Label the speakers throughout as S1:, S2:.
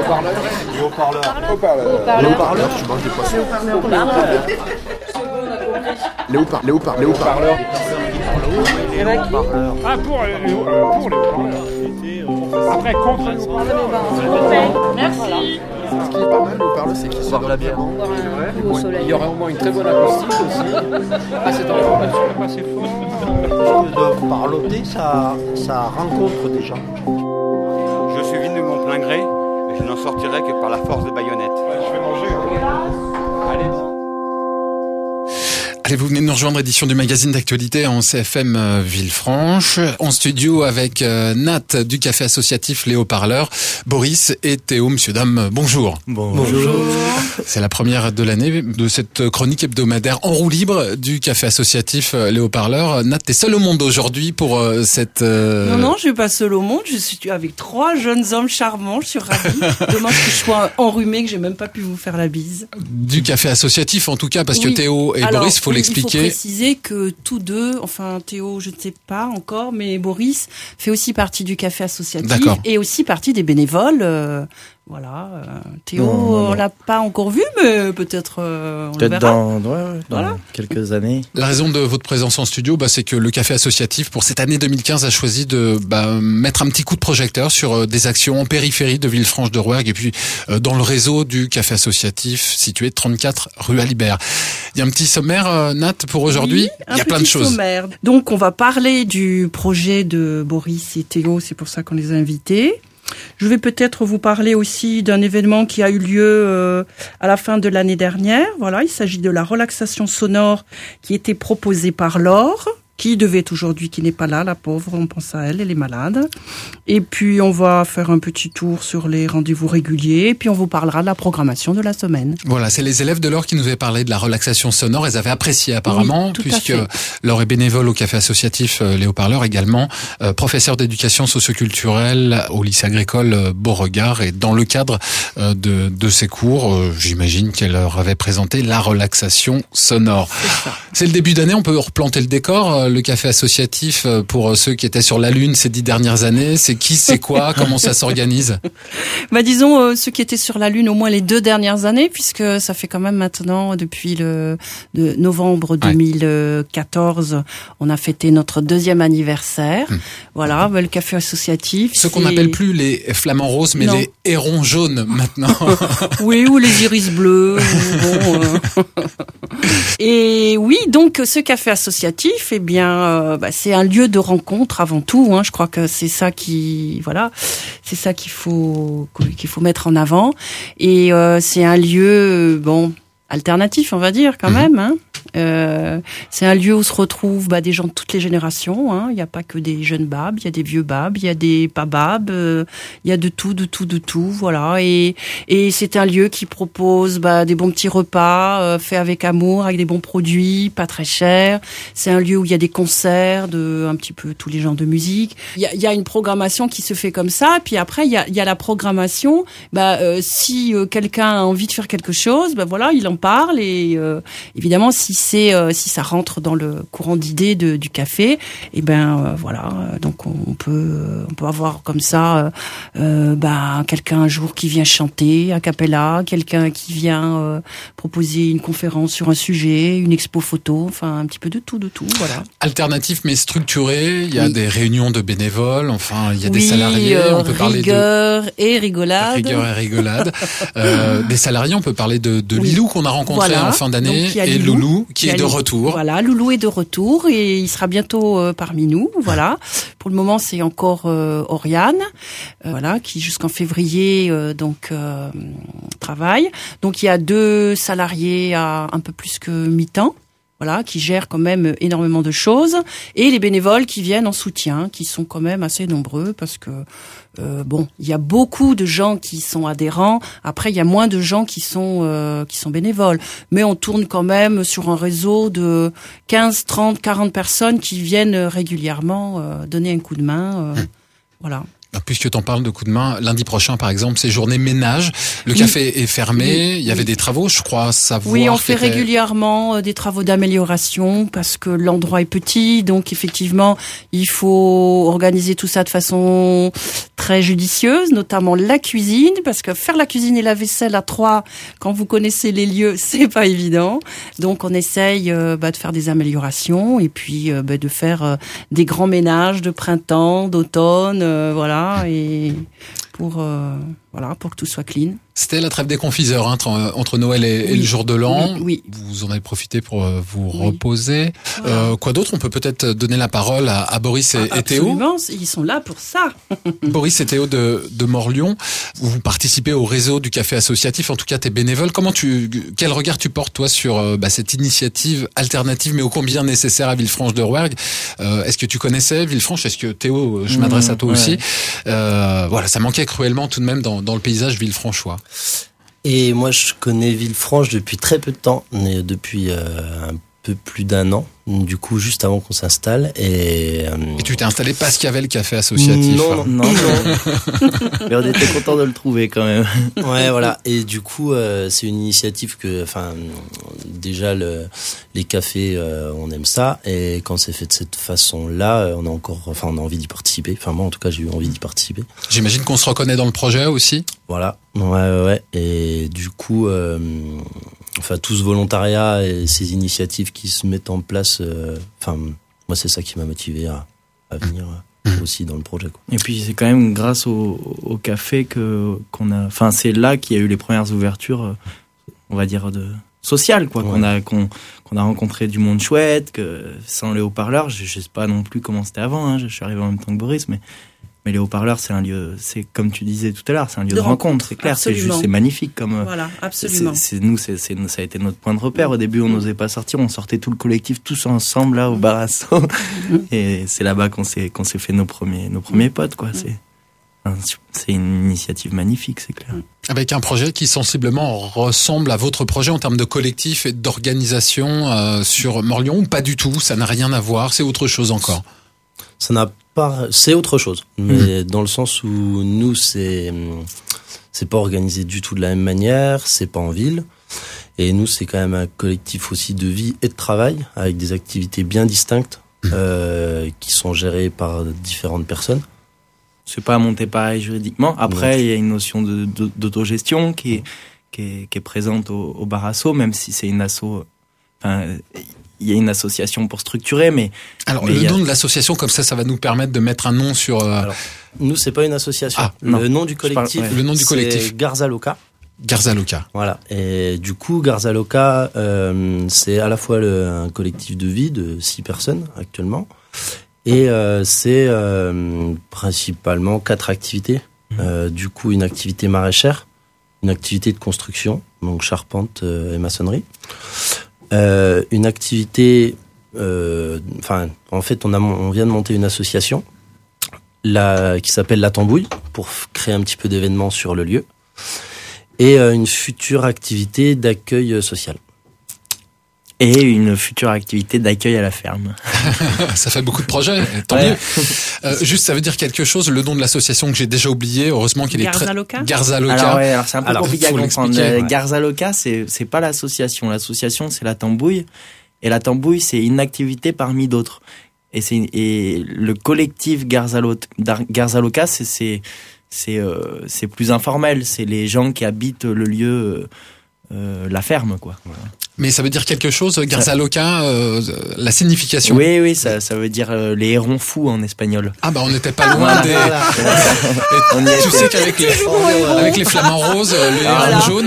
S1: Les haut-parleurs, tu manges des poissons. Les haut-parleurs.
S2: Ah, pour les haut-parleurs. Après, contre les haut-parleurs.
S3: Merci.
S1: Ce qui est pas mal, le haut-parleur, c'est qu'il se donne bien.
S4: Il y aurait au moins une très bonne acoustique aussi. À cet endroit, là, pas assez fort.
S5: De parloter, ça rencontre des gens.
S6: Je suis venu de mon plein gré, et je n'en sortirai que par la force de baïonnette.
S2: Je vais manger. Allez.
S7: Allez, vous venez de nous rejoindre, édition du magazine d'actualité en CFM Villefranche. En studio avec Nat du café associatif Les Haut-Parleurs, Boris et Théo. Monsieur, dame, bonjour.
S5: Bonjour.
S7: C'est la première de l'année de cette chronique hebdomadaire en roue libre du café associatif Les Haut-Parleurs. Nat, t'es seul au monde aujourd'hui pour cette...
S3: Non, je suis pas seul au monde. Je suis avec 3 jeunes hommes charmants. Je suis ravie. Dommage que je sois enrhumée, que j'ai même pas pu vous faire la bise.
S7: Du café associatif en tout cas, parce que
S3: Oui.
S7: Théo et
S3: Alors,
S7: Boris, faut l'expliquer.
S3: Il faut préciser que tous deux, enfin Théo, je ne sais pas encore, mais Boris fait aussi partie du café associatif.
S7: D'accord.
S3: Et aussi partie des bénévoles. Voilà, Théo,
S5: Non.
S3: on l'a pas encore vu, mais peut-être on le
S5: Peut-être
S3: verra.
S5: dans
S3: Voilà.
S5: quelques années.
S7: La raison de votre présence en studio, c'est que le café associatif, pour cette année 2015, a choisi de mettre un petit coup de projecteur sur des actions en périphérie de Villefranche-de-Rouergue et puis dans le réseau du café associatif situé 34 rue Alibert. Il y a un petit sommaire, Nat, pour aujourd'hui.
S3: Oui,
S7: Il y a plein de choses.
S3: Sommaire. Donc, on va parler du projet de Boris et Théo, c'est pour ça qu'on les a invités. Je vais peut-être vous parler aussi d'un événement qui a eu lieu à la fin de l'année dernière. Voilà, il s'agit de la relaxation sonore qui était proposée par Laure, qui devait être aujourd'hui, qui n'est pas là, la pauvre, on pense à elle, elle est malade. Et puis on va faire un petit tour sur les rendez-vous réguliers, et puis on vous parlera de la programmation de la semaine.
S7: Voilà, c'est les élèves de Laure qui nous avaient parlé de la relaxation sonore. Elles avaient apprécié apparemment,
S3: Oui, tout à
S7: puisque
S3: fait.
S7: Laure est bénévole au café associatif Les Haut-Parleurs également, professeur d'éducation socioculturelle au lycée agricole Beauregard. Et dans le cadre de ces cours, j'imagine qu'elle leur avait présenté la relaxation sonore. C'est le début d'année, on peut replanter le décor. Le café associatif, pour ceux qui étaient sur la Lune ces 10 dernières années, c'est qui, c'est quoi, comment ça s'organise?
S3: Disons ceux qui étaient sur la Lune au moins les 2 dernières années, puisque ça fait quand même maintenant depuis de novembre 2014, on a fêté notre 2e anniversaire. Voilà, le café associatif.
S7: Ce qu'on n'appelle plus les flamants roses, mais
S3: Non.
S7: les hérons jaunes maintenant.
S3: Oui, ou les iris bleus. Et oui, donc ce café associatif, eh bien, c'est un lieu de rencontre avant tout. Je crois que c'est ça qu'il faut mettre en avant. Et c'est un lieu alternatif, on va dire quand même. C'est un lieu où se retrouvent des gens de toutes les générations. Il n'y a pas que des jeunes babes, il y a des vieux babes, il y a des pas babes, il y a de tout. Voilà. Et c'est un lieu qui propose des bons petits repas faits avec amour, avec des bons produits, pas très chers. C'est un lieu où il y a des concerts de un petit peu tous les genres de musique. Il y a une programmation qui se fait comme ça. Puis après, il y a la programmation. Si quelqu'un a envie de faire quelque chose, voilà, il en parle. Et évidemment, si ça rentre dans le courant d'idées du café, voilà. Donc on peut avoir comme ça quelqu'un un jour qui vient chanter a cappella, quelqu'un qui vient proposer une conférence sur un sujet, une expo photo, enfin un petit peu de tout, voilà.
S7: Alternatif mais structuré, il y a des réunions de bénévoles, enfin il y a des
S3: Oui,
S7: salariés, on peut parler
S3: rigueur et rigolade.
S7: Rigueur et rigolade. Des salariés, on peut parler de Lilou qu'on a rencontré en fin d'année, et Loulou qui est de retour.
S3: Voilà, Loulou est de retour et il sera bientôt parmi nous. Voilà. Pour le moment, c'est encore Oriane, qui jusqu'en février travaille. Donc il y a 2 salariés à un peu plus que mi-temps. Voilà, qui gèrent quand même énormément de choses, et les bénévoles qui viennent en soutien, qui sont quand même assez nombreux, parce que il y a beaucoup de gens qui sont adhérents. Après, il y a moins de gens qui sont bénévoles, mais on tourne quand même sur un réseau de 15, 30, 40 personnes qui viennent régulièrement donner un coup de main. Voilà.
S7: Puisque tu en parles de coup de main, lundi prochain, par exemple, c'est journée ménage. Le café est fermé. Il y avait des travaux, je crois, savoir.
S3: Oui, on fait régulièrement des travaux d'amélioration parce que l'endroit est petit. Donc, effectivement, il faut organiser tout ça de façon très judicieuse, notamment la cuisine, parce que faire la cuisine et la vaisselle à 3, quand vous connaissez les lieux, c'est pas évident. Donc on essaye de faire des améliorations et puis de faire des grands ménages de printemps, d'automne, voilà, et pour que tout soit clean.
S7: C'était la trêve des confiseurs entre Noël et le jour de l'an.
S3: Oui.
S7: Vous en avez profité pour vous reposer. Voilà. Quoi d'autre? On peut peut-être donner la parole à Boris et Théo.
S3: Absolument, ils sont là pour ça.
S7: Boris et Théo de Morlion, vous participez au réseau du café associatif, en tout cas t'es bénévole. Quel regard tu portes toi sur cette initiative alternative mais ô combien nécessaire à Villefranche-de-Rouergue? Est-ce que tu connaissais Villefranche? Est-ce que Théo, je m'adresse à toi aussi. Voilà, ça manquait cruellement tout de même dans le paysage villefranchois.
S8: Et moi, je connais Villefranche depuis très peu de temps, mais depuis un peu plus d'1 an. Du coup, juste avant qu'on s'installe. Et
S7: tu t'es installé parce qu'il y avait le café associatif?
S8: Non. Mais on était content de le trouver quand même. Ouais, voilà. Et du coup, c'est une initiative que, déjà les cafés, on aime ça. Et quand c'est fait de cette façon-là, on a envie d'y participer. Enfin, moi, en tout cas, j'ai eu envie d'y participer.
S7: J'imagine qu'on se reconnaît dans le projet aussi.
S8: Voilà. Ouais. Et du coup, tout ce volontariat et ces initiatives qui se mettent en place, moi, c'est ça qui m'a motivé à venir aussi dans le projet, quoi.
S9: Et puis, c'est quand même grâce au café qu'on a, c'est là qu'il y a eu les premières ouvertures, on va dire, sociales, quoi, ouais. qu'on a rencontré du monde chouette, que sans les haut-parleurs, je sais pas non plus comment c'était avant, je suis arrivé en même temps que Boris, mais les haut-parleurs, c'est un lieu, c'est comme tu disais tout à l'heure, c'est un lieu de rencontre, c'est clair, c'est magnifique comme. Voilà,
S3: absolument.
S9: Ça a été notre point de repère. Au début, on n'osait pas sortir, on sortait tout le collectif tous ensemble là au Barasso, et c'est là-bas qu'on s'est fait nos premiers potes, quoi. C'est une initiative magnifique, c'est clair.
S7: Avec un projet qui sensiblement ressemble à votre projet en termes de collectif et d'organisation sur Morlion, ou pas du tout, ça n'a rien à voir, c'est autre chose encore.
S8: C'est autre chose, mais dans le sens où nous, c'est pas organisé du tout de la même manière, c'est pas en ville, et nous, c'est quand même un collectif aussi de vie et de travail, avec des activités bien distinctes, qui sont gérées par différentes personnes.
S9: C'est pas monté pareil juridiquement. Après, il y a une notion d'autogestion qui est présente au Barasso, même si c'est une asso. Il y a une association pour structurer, mais...
S7: Alors, le nom de l'association, comme ça va nous permettre de mettre un nom sur...
S8: Alors, nous, c'est pas une association. Le nom du collectif, c'est Garzaloka.
S7: Garzaloka.
S8: Voilà. Et du coup, Garzaloka, c'est à la fois un collectif de vie de 6 personnes, actuellement, et c'est principalement 4 activités. Du coup, une activité maraîchère, une activité de construction, donc charpente et maçonnerie, une activité, en fait, on vient de monter une association qui s'appelle La Tambouille pour créer un petit peu d'événements sur le lieu, et une future activité d'accueil social.
S9: Et une future activité d'accueil à la ferme.
S7: Ça fait beaucoup de projets, tant mieux. Juste, ça veut dire quelque chose, le nom de l'association que j'ai déjà oublié, heureusement qu'il est très... Garzaloka.
S9: Alors c'est un peu compliqué à comprendre. Garzaloka, c'est pas l'association. L'association, c'est La Tambouille. Et La Tambouille, c'est une activité parmi d'autres. Et le collectif Garzaloka, c'est plus informel. C'est les gens qui habitent le lieu, la ferme, quoi. Voilà.
S7: Mais ça veut dire quelque chose, Garzaloka, la signification?
S9: Oui, ça veut dire les hérons fous en espagnol.
S7: Ah on n'était pas loin des... Tu sais qu'avec les flamants roses, les hérons jaunes,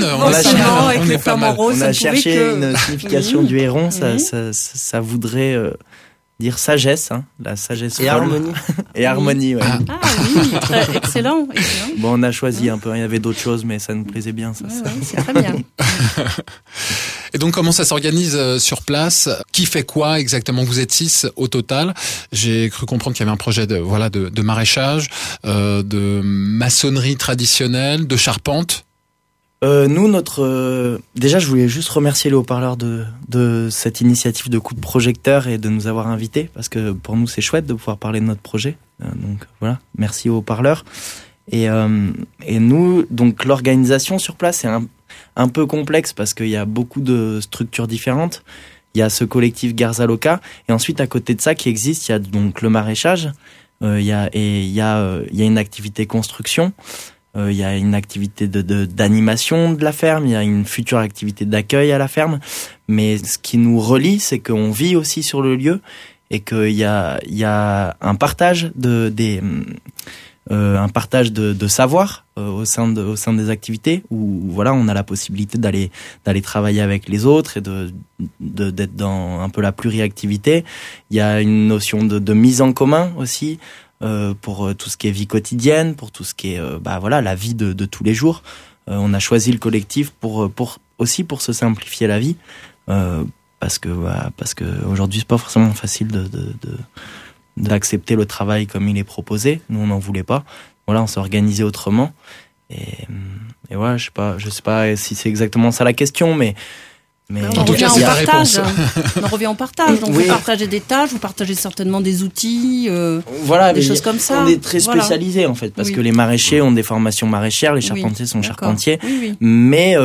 S9: on a cherché une signification du héron, ça voudrait... dire sagesse, la sagesse
S8: et harmonie.
S9: Et harmonie, ouais.
S3: Ah oui, excellent.
S9: Bon, on a choisi un peu, il y avait d'autres choses, mais ça nous plaisait bien, ça.
S3: Ouais, c'est très bien.
S7: Et donc, comment ça s'organise sur place? Qui fait quoi exactement? Vous êtes 6 au total. J'ai cru comprendre qu'il y avait un projet de maraîchage, de maçonnerie traditionnelle, de charpente.
S9: Nous, déjà, je voulais juste remercier les haut-parleurs de cette initiative de coup de projecteur et de nous avoir invités, parce que pour nous, c'est chouette de pouvoir parler de notre projet. Donc voilà, merci aux haut-parleurs. Et nous, donc l'organisation sur place, c'est un peu complexe parce qu'il y a beaucoup de structures différentes. Il y a ce collectif Garzaloka, et ensuite à côté de ça qui existe, il y a donc le maraîchage. Il y a une activité construction. Il y a une activité d'animation de la ferme, il y a une future activité d'accueil à la ferme, mais ce qui nous relie, c'est qu'on vit aussi sur le lieu et qu'il y a un partage de savoir au sein des activités où voilà, on a la possibilité d'aller travailler avec les autres et d'être dans un peu la pluriactivité. Il y a une notion de mise en commun aussi. Pour tout ce qui est vie quotidienne, pour tout ce qui est la vie de tous les jours. On a choisi le collectif pour se simplifier la vie, parce que aujourd'hui c'est pas forcément facile d'accepter le travail comme il est proposé. Nous on n'en voulait pas. Voilà, on s'est organisé autrement. Et voilà, je sais pas si c'est exactement ça la question, mais
S3: en tout cas, c'est la réponse. On revient en partage. Donc, vous partagez des tâches, vous partagez certainement des outils, des choses comme ça.
S9: On est très spécialisés, en fait, parce que les maraîchers ont des formations maraîchères, les charpentiers sont charpentiers. Mais,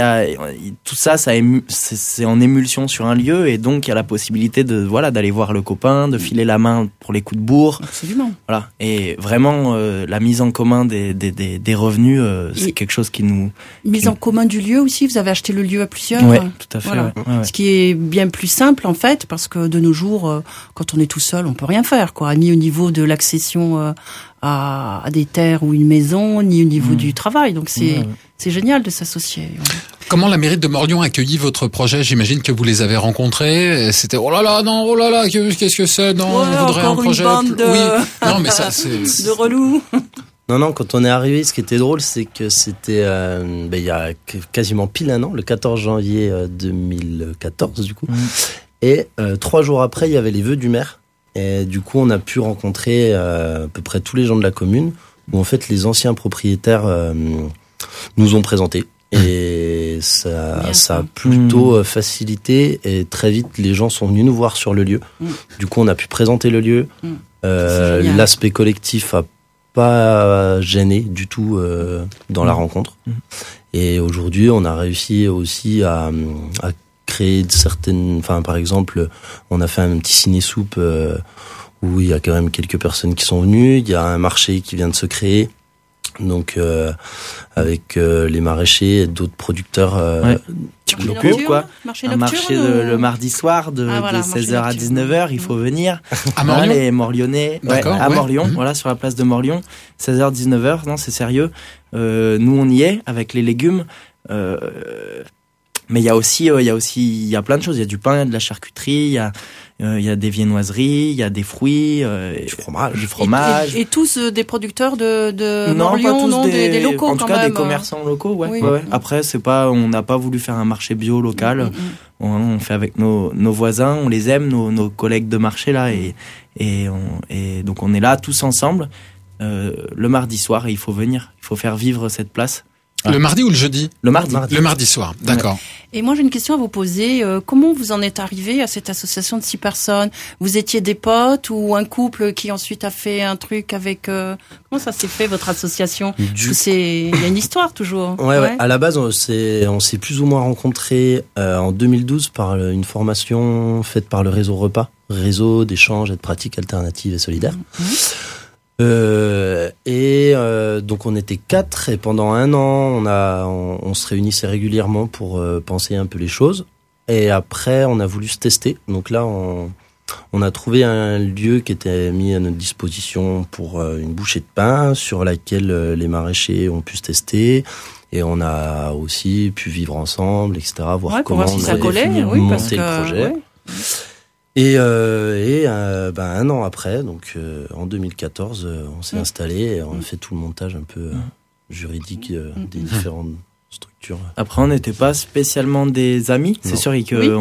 S9: tout ça, c'est en émulsion sur un lieu, et donc, il y a la possibilité d'aller voir le copain, de filer la main pour les coups de bourre.
S3: Absolument.
S9: Voilà. Et vraiment, la mise en commun des revenus, c'est quelque chose qui nous...
S3: Mise en commun du lieu aussi, vous avez acheté le lieu à plusieurs.
S9: Ouais, tout à fait.
S3: Voilà. Ce qui est bien plus simple en fait, parce que de nos jours, quand on est tout seul, on peut rien faire, quoi. Ni au niveau de l'accession à des terres ou une maison, ni au niveau du travail. Donc c'est génial de s'associer.
S7: Comment la mairie de Morlion a accueilli votre projet? J'imagine que vous les avez rencontrés. C'était oh là là, qu'est-ce que c'est? Non, on voudrait un projet. Oui, non, mais ça c'est
S3: de relous.
S8: Non, quand on est arrivé, ce qui était drôle, c'est que c'était il y a quasiment pile un an, le 14 janvier 2014 du coup. Et 3 jours après, il y avait les vœux du maire. Et du coup, on a pu rencontrer à peu près tous les gens de la commune, où en fait les anciens propriétaires nous ont présentés. Et ça a plutôt facilité, et très vite les gens sont venus nous voir sur le lieu. Du coup, on a pu présenter le lieu. L'aspect collectif a pas gêné du tout dans la rencontre. Et aujourd'hui, on a réussi aussi à créer certaines... Enfin, par exemple, on a fait un petit ciné-soupe où il y a quand même quelques personnes qui sont venues. Il y a un marché qui vient de se créer. Donc, avec les maraîchers et d'autres producteurs
S9: locaux, quoi. Un marché le mardi soir de 16h à 19h, il faut venir.
S7: À Morlion,
S9: les Morlionnais. À Morlion, voilà, sur la place de Morlion. 16h, 19h, non, c'est sérieux. Nous, on y est, avec les légumes. Mais il y a plein de choses. Il y a du pain, il y a de la charcuterie, il y a des viennoiseries, il y a des fruits, du fromage.
S3: Et tous des producteurs de
S9: non,
S3: Morlion,
S9: pas tous
S3: des locaux,
S9: en tout cas, des commerçants locaux, ouais. Après, on n'a pas voulu faire un marché bio local. On fait avec nos voisins, on les aime, nos collègues de marché là, et donc on est là tous ensemble le mardi soir, et il faut venir, il faut faire vivre cette place.
S7: Le mardi ou le jeudi?
S9: Le mardi.
S7: Le mardi soir, d'accord.
S3: Et moi, j'ai une question à vous poser. Comment vous en êtes arrivé à cette association de 6 personnes? Vous étiez des potes ou un couple qui ensuite a fait un truc avec... Comment ça s'est fait, votre association? Parce que il y a une histoire toujours.
S8: Ouais. À la base, on s'est plus ou moins rencontrés en 2012 par une formation faite par le réseau Repas, réseau d'échanges et de pratiques alternatives et solidaires. Donc on était 4, et pendant 1 an on se réunissait régulièrement pour penser un peu les choses, et après on a voulu se tester. Donc là on a trouvé un lieu qui était mis à notre disposition pour une bouchée de pain sur laquelle les maraîchers ont pu se tester, et on a aussi pu vivre ensemble, etc., voir comment
S3: si
S8: on
S3: ça collait,
S8: monter le projet. Et 1 an après, donc en 2014, on s'est installé et on a fait tout le montage un peu juridique des différentes structures.
S9: Après, on n'était pas spécialement des amis. C'est sûr que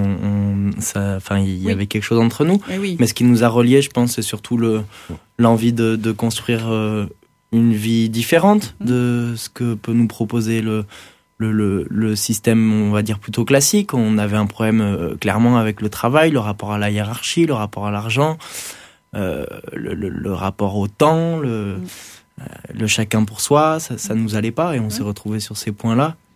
S9: il y avait quelque chose entre nous. Mais ce qui nous a reliés, je pense, c'est surtout l'envie de construire une vie différente de ce que peut nous proposer le système, on va dire, plutôt classique. On avait un problème clairement avec le travail, le rapport à la hiérarchie, le rapport à l'argent, le rapport au temps, le chacun pour soi, ça nous allait pas, et on s'est retrouvés sur ces points-là.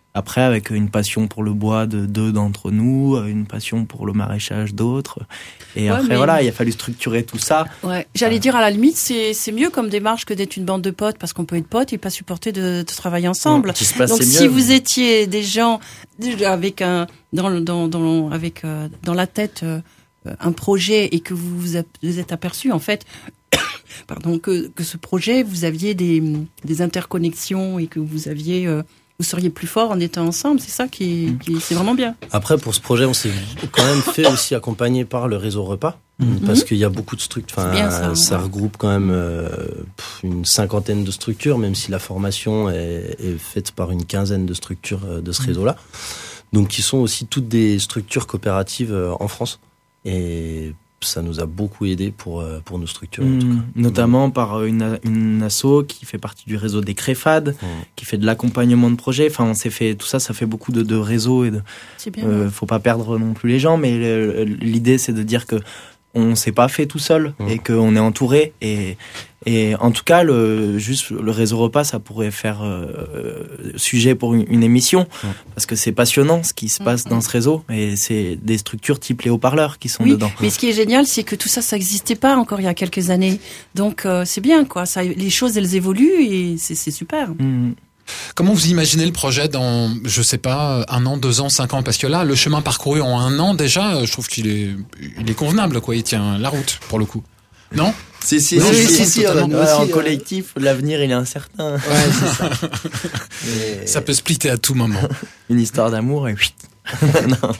S9: Après, avec une passion pour le bois de 2 d'entre nous, une passion pour le maraîchage d'autres. Et après, voilà, il a fallu structurer tout ça.
S3: Ouais. J'allais dire, à la limite, c'est mieux comme démarche que d'être une bande de potes, parce qu'on peut être potes et pas supporter de travailler ensemble. Donc, si vous étiez des gens avec dans la tête un projet et que vous êtes aperçu, en fait, pardon, que ce projet, vous aviez des interconnexions et que vous aviez... vous seriez plus fort en étant ensemble, c'est ça qui c'est vraiment bien.
S8: Après, pour ce projet, on s'est quand même fait aussi accompagner par le réseau repas, parce qu'il y a beaucoup de structures. Enfin, ça regroupe quand même une 50aine de structures, même si la formation est faite par une 15aine de structures de ce réseau-là. Donc, qui sont aussi toutes des structures coopératives en France. Et ça nous a beaucoup aidé pour nos structures. En tout cas.
S9: Notamment par une asso qui fait partie du réseau des Créfades, qui fait de l'accompagnement de projets. Enfin, on s'est fait tout ça, ça fait beaucoup de réseaux et
S3: c'est bien.
S9: Faut pas perdre non plus les gens, mais l'idée c'est de dire que on s'est pas fait tout seul et qu'on est entouré et en tout cas juste le réseau repas ça pourrait faire sujet pour une émission parce que c'est passionnant ce qui se passe dans ce réseau et c'est des structures type les haut-parleurs qui sont dedans.
S3: Mais ce qui est génial c'est que tout ça existait pas encore il y a quelques années donc c'est bien quoi, ça, les choses elles évoluent et c'est super.
S7: Comment vous imaginez le projet dans, je sais pas, 1 an, 2 ans, 5 ans? Parce que là, le chemin parcouru en 1 an, déjà, je trouve qu'il est convenable, quoi. Il tient la route, pour le coup. Non?
S9: Si, en collectif, l'avenir, il est incertain.
S8: Ouais, c'est ça.
S7: Ça peut splitter à tout moment.
S9: Une histoire d'amour et non.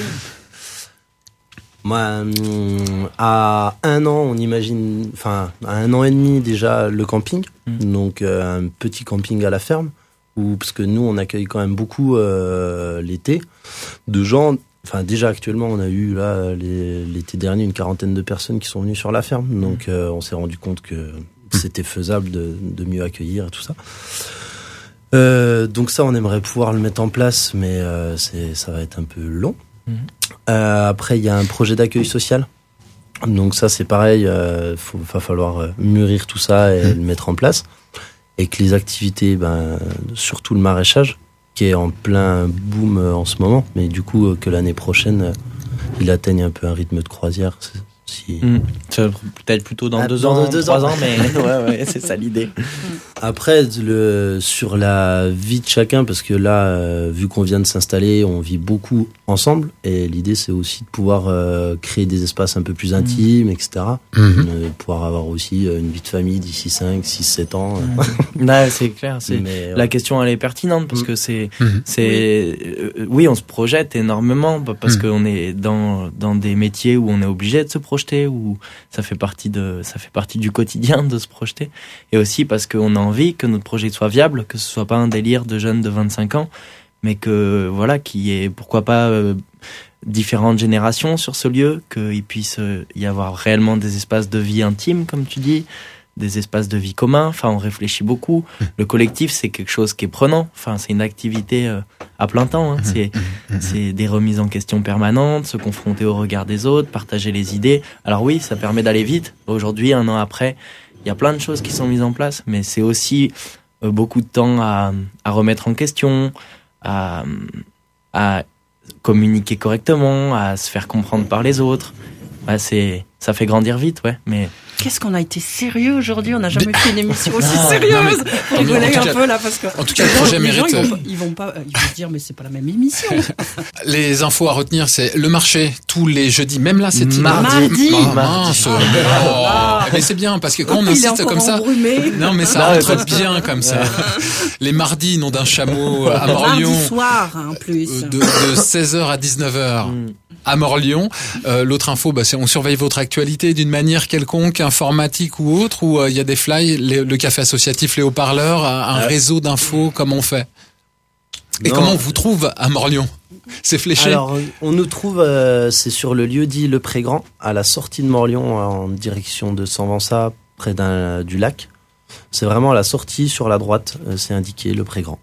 S8: Moi, à 1 an, on imagine, enfin, à 1 an et demi déjà le camping, donc un petit camping à la ferme, parce que nous, on accueille quand même beaucoup l'été de gens. Enfin, déjà actuellement, on a eu là l'été dernier une 40aine de personnes qui sont venues sur la ferme, donc on s'est rendu compte que c'était faisable de mieux accueillir et tout ça. Donc ça, on aimerait pouvoir le mettre en place, mais ça va être un peu long. Après, il y a un projet d'accueil social. Donc ça, c'est pareil, va falloir mûrir tout ça et le mettre en place. Et que les activités, surtout le maraîchage, qui est en plein boom en ce moment, mais du coup, que l'année prochaine, il atteigne un peu un rythme de croisière.
S9: Peut-être plutôt dans 2 ans, 3 ans, mais ouais, c'est ça l'idée.
S8: Après, sur la vie de chacun, parce que là, vu qu'on vient de s'installer, on vit beaucoup ensemble, et l'idée c'est aussi de pouvoir créer des espaces un peu plus intimes, etc. Pouvoir avoir aussi une vie de famille d'ici 5, 6, 7 ans.
S9: Là, c'est clair. La question elle est pertinente parce que oui, on se projette énormément parce qu'on est dans des métiers où on est obligé de se projeter, où ça fait partie du quotidien de se projeter, et aussi parce qu'on a envie que notre projet soit viable, que ce soit pas un délire de jeunes de 25 ans, mais que voilà, qu'il y ait pourquoi pas différentes générations sur ce lieu, qu'il puisse y avoir réellement des espaces de vie intimes, comme tu dis, des espaces de vie communs. Enfin, on réfléchit beaucoup. Le collectif, c'est quelque chose qui est prenant. Enfin, c'est une activité à plein temps. C'est des remises en question permanentes, se confronter au regard des autres, partager les idées. Alors oui, ça permet d'aller vite. Aujourd'hui, 1 an après, il y a plein de choses qui sont mises en place, mais c'est aussi beaucoup de temps à remettre en question, à communiquer correctement, à se faire comprendre par les autres. Ça fait grandir vite, ouais. Mais
S3: qu'est-ce qu'on a été sérieux aujourd'hui, on n'a jamais fait une émission aussi sérieuse. On rigolait un peu là parce que
S7: en tout cas, le projet mérite.
S3: Ils vont se dire mais c'est pas la même émission.
S7: Les infos à retenir, c'est le marché tous les jeudis. Même là, c'est
S3: mardi.
S7: Mince. Mais c'est bien parce que quand on insiste comme ça, non mais ça rentre bien comme ça. Les mardis, nom d'un chameau à Morlion.
S3: Mardi soir en plus.
S7: De 16h à 19h. À Morlion. L'autre info, c'est on surveille votre actualité d'une manière quelconque, informatique ou autre, ou il y a des fly, le café associatif Les Haut-Parleurs, un réseau d'infos, comment on fait? Et comment on vous trouve à Morlion? C'est fléché?
S8: Alors, on nous trouve, c'est sur le lieu dit Le Prégrand, à la sortie de Morlion, en direction de Sanvança, près du lac. C'est vraiment à la sortie, sur la droite, c'est indiqué Le Prégrand.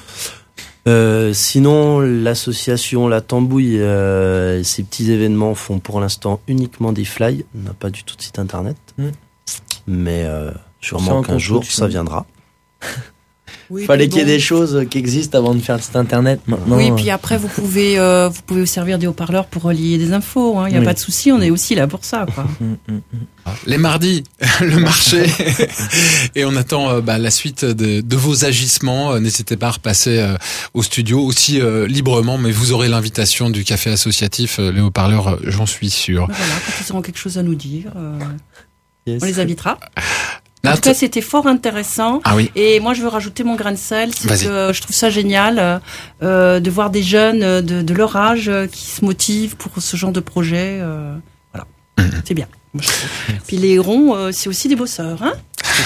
S8: Sinon, l'association La Tambouille, ces petits événements font pour l'instant uniquement des fly. On n'a pas du tout de site internet. Mais sûrement qu'un jour, ça viendra.
S3: Oui,
S8: Fallait
S3: puis
S8: qu'il y ait
S3: bon.
S8: des choses qui existent avant de faire le site internet. Maintenant,
S3: Oui, puis après vous pouvez vous servir des haut-parleurs pour relier des infos. Il n'y a
S8: Oui.
S3: pas de souci, on est aussi là pour ça. Quoi.
S7: Les mardis, le marché. Et on attend la suite de vos agissements. N'hésitez pas à repasser au studio aussi librement, mais vous aurez l'invitation du café associatif Les Haut-Parleurs, j'en suis sûr.
S3: Voilà, quand ils auront quelque chose à nous dire,
S8: Yes.
S3: on les invitera. En
S7: Nat,
S3: tout cas, c'était fort intéressant.
S7: ah oui.
S3: Et moi, je veux rajouter mon grain de sel. C'est
S7: Vas-y.
S3: que je trouve ça génial de voir des jeunes de leur âge qui se motivent pour ce genre de projet. Voilà, c'est bien. Moi, je trouve. Puis les hérons, c'est aussi des bosseurs. Hein.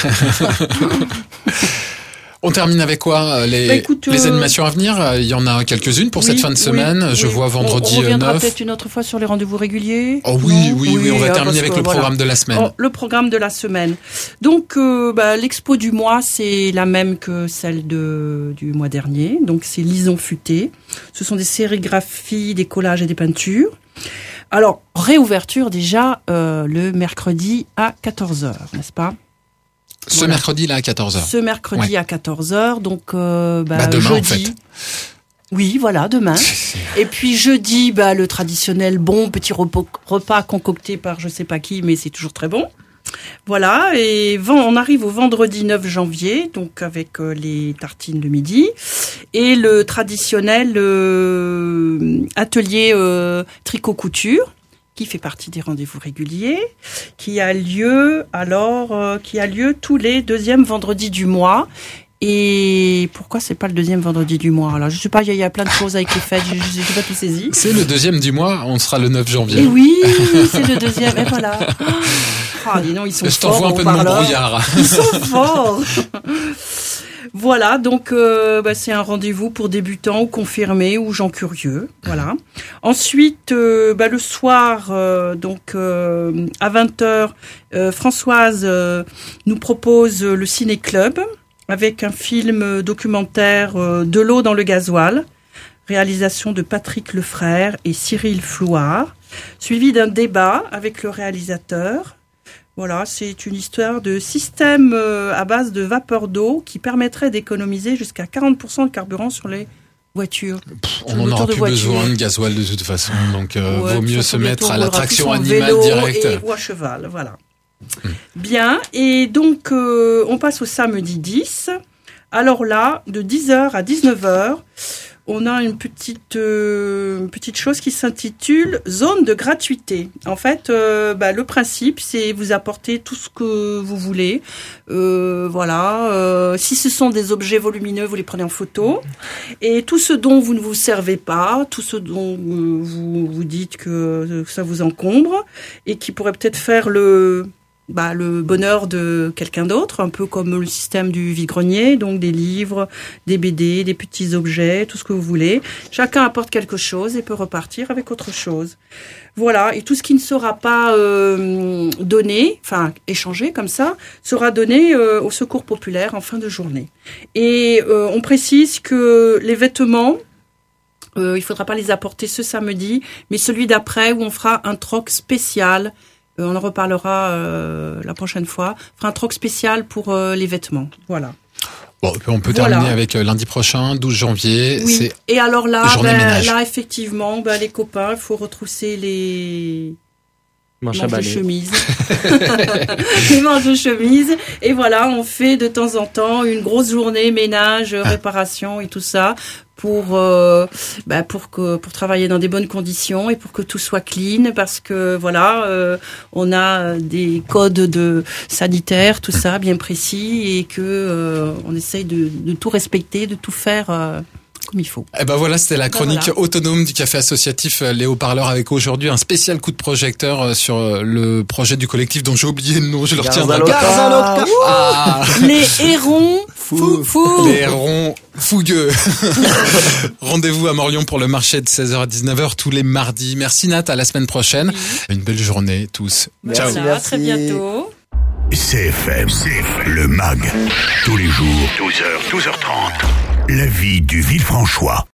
S7: On termine avec quoi
S3: Écoute,
S7: les animations à venir? Il y en a quelques-unes pour cette fin de semaine. Je vois vendredi
S3: on reviendra
S7: 9.
S3: peut-être une autre fois sur les rendez-vous réguliers.
S7: Oh oui,
S3: Non
S7: oui, on va terminer
S3: parce
S7: avec
S3: que,
S7: le
S3: voilà.
S7: programme de la semaine.
S3: Oh, le programme de la semaine. Donc, l'expo du mois, c'est la même que celle du mois dernier. Donc, c'est Lison Futé. Ce sont des sérigraphies, des collages et des peintures. Alors, réouverture déjà le mercredi à 14h, n'est-ce pas?
S7: Ce mercredi-là à 14h.
S3: Ce mercredi à 14h, donc
S7: demain,
S3: jeudi.
S7: en fait.
S3: Oui, voilà, demain. Et puis jeudi, le traditionnel bon petit repas concocté par je sais pas qui, mais c'est toujours très bon. Voilà, et on arrive au vendredi 9 janvier, donc avec les tartines de midi, et le traditionnel atelier tricot-couture, qui fait partie des rendez-vous réguliers, qui a lieu tous les deuxièmes vendredis du mois. Et pourquoi c'est pas le deuxième vendredi du mois? Alors je sais pas, il y a plein de choses avec les fêtes, j'ai pas tout saisi.
S7: C'est le deuxième du mois, on sera le 9 janvier.
S3: Et oui, c'est le deuxième, et voilà. Ah, dis donc, ils sont
S7: Je
S3: forts.
S7: t'envoie un peu de mon brouillard.
S3: Ils sont forts. Voilà, donc c'est un rendez-vous pour débutants ou confirmés ou gens curieux. Voilà. Ensuite, le soir, à 20h, Françoise nous propose le ciné-club avec un film documentaire De l'eau dans le gasoil, réalisation de Patrick Lefrère et Cyril Flouard, suivi d'un débat avec le réalisateur. Voilà, c'est une histoire de système à base de vapeur d'eau qui permettrait d'économiser jusqu'à 40% de carburant sur les voitures.
S7: On n'en aura plus besoin de gasoil de toute façon, donc vaut mieux se mettre à l'attraction animale
S3: vélo
S7: directe.
S3: Ou à cheval, voilà. Bien, et donc on passe au samedi 10. Alors là, de 10h à 19h, on a une petite chose qui s'intitule zone de gratuité. En fait, le principe, c'est vous apporter tout ce que vous voulez. Si ce sont des objets volumineux, vous les prenez en photo. Et tout ce dont vous ne vous servez pas, tout ce dont vous dites que ça vous encombre et qui pourrait peut-être faire le bonheur de quelqu'un d'autre, un peu comme le système du vide-grenier, donc des livres, des BD, des petits objets, tout ce que vous voulez. Chacun apporte quelque chose et peut repartir avec autre chose. Voilà, et tout ce qui ne sera pas donné, enfin échangé comme ça, sera donné au secours populaire en fin de journée. Et on précise que les vêtements, il faudra pas les apporter ce samedi, mais celui d'après où on fera un troc spécial. On en reparlera la prochaine fois. On fera un troc spécial pour les vêtements. Voilà.
S7: Bon, on peut terminer avec lundi prochain, 12 janvier.
S3: Oui.
S7: C'est
S3: et alors là,
S7: ménage.
S3: là effectivement, les copains, il faut retrousser les manches de chemise. Les manches de chemise. Et voilà, on fait de temps en temps une grosse journée ménage, réparation et tout ça pour travailler dans des bonnes conditions et pour que tout soit clean, parce que voilà, on a des codes sanitaires, tout ça bien précis, et que on essaye de tout respecter, de tout faire comme il faut.
S7: Et voilà, c'était la chronique autonome du café associatif Les Haut-Parleurs, avec aujourd'hui un spécial coup de projecteur sur le projet du collectif dont j'ai oublié le nom, je le retiendrai pas.
S3: Les hérons fous.
S7: Les hérons fougueux. Rendez-vous à Morlion pour le marché de 16h à 19h tous les mardis. Merci Nat, à la semaine prochaine. Une belle journée tous.
S3: Ciao.
S8: Merci.
S3: À très bientôt.
S10: CFM, le MAG, tous les jours, 12h, 12h30. La vie du Villefranchois.